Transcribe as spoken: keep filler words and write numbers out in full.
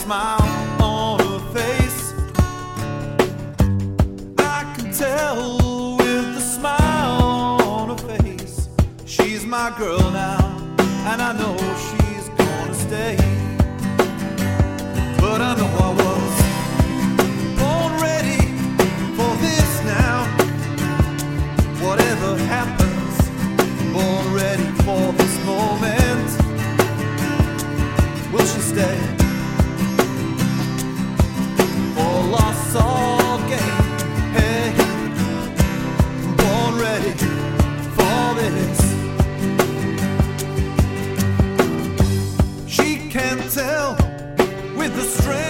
smile on her face. I can tell with the smile on her face, she's my girl now, and I know she's gonna stay. But I know I was born ready for this now. Whatever happens, born ready for this moment. Will she stay? Or loss or gain? Hey, born ready for this. She can't tell with the strength